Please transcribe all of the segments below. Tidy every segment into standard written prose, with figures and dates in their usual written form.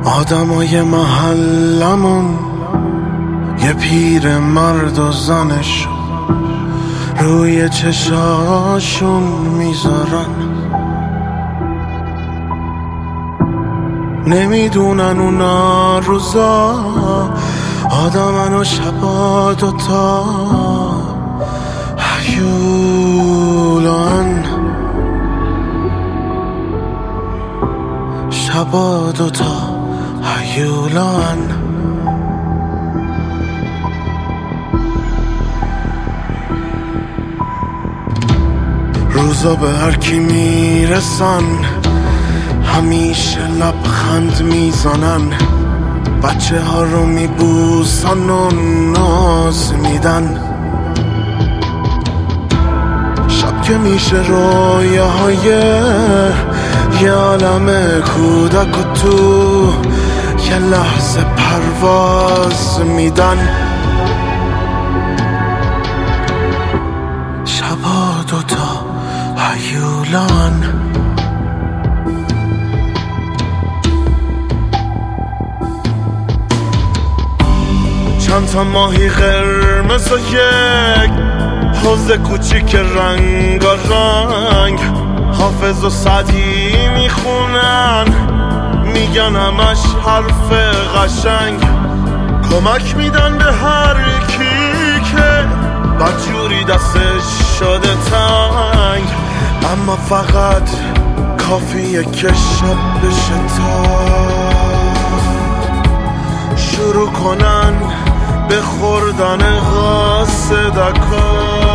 آدمای محلمون یه پیر مرد و زنش روی چشاشون میذارن، نمیدونن اونا روزا آدمن و شبا دوتا هیولان، شبا دوتا هیولان. روزا به هر کی میرسن همیشه لبخند میزنن، بچه ها رو میبوسن و ناز میدن. شب که میشه رویاهای یه عالم کودک و تو یه لحظه پرواز میدن. شبا دوتا هیولان. چند تا ماهی قرمز و یک حوض کوچیک رنگارنگ، حافظ و سعدی میخونن میگن همش حرف قشنگ. کمک میدن به هر کی که بدجوری دستش شده تنگ، اما فقط کافیه که شب بشه تا شروع کنن به خوردن قاصدکا.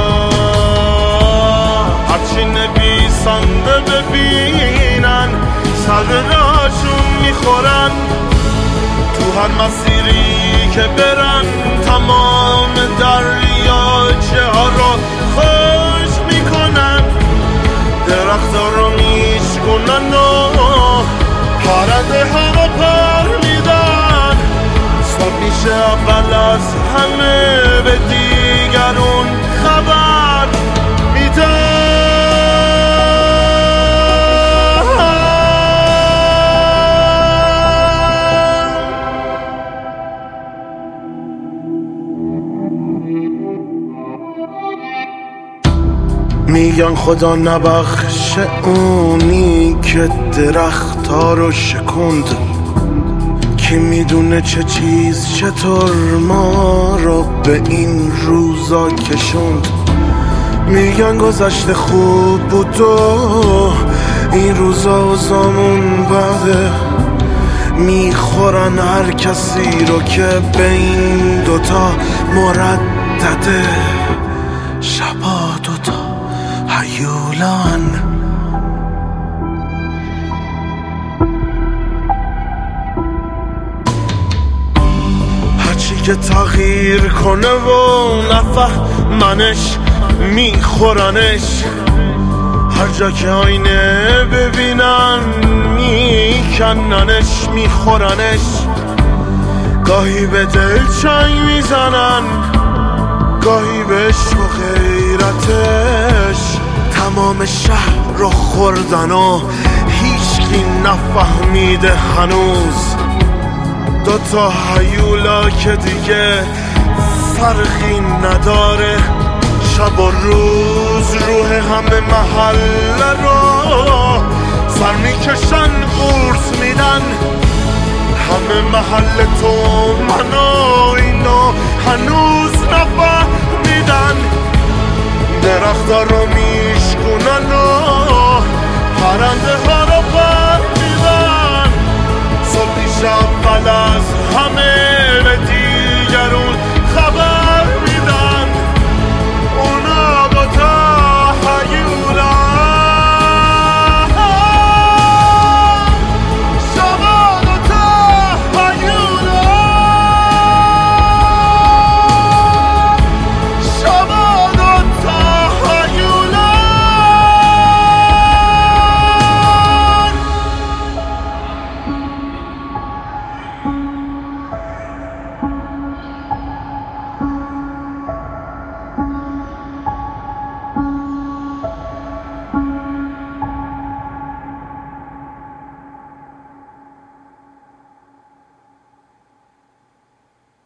هرچی نویسنده ببینن سر راشون میخورن، تو هر مسیری که برن تمام دریاچه ها رو خوش میکنن. درختا رو میشکنن و پرنده ها رو پر میدن. صبح میشه اول از همه به دیگرون خبر میدن. میگن خدا نبخشه اونی که درخت ها رو شکند، کی میدونه چه چیز چطور ما رو به این روزا کشوند. میگن گذشته خوب بود و این روزا و زامون بده، میخورن هر کسی رو که به این دوتا مردده. شبا دوتا هیولان. هرچی که تغییر کنه و نفهمنش میخورنش، هر جا که آینه ببینن میکننش میخورنش. گاهی به دل چنگ میزنن گاهی به عشق و غیرتش. تمام شهر رو خوردن و هیچکی نفهمیده هنوز. دوتا هیولا که دیگه فرقی نداره، شب و روز روح همه محله رو سر میکشن قورت میدن. همه محله تو منو اینو هنوز نفهمیدن. درختا رو میشکنن و پرنده ها رو پر میدن. صبح میشه اول از همه به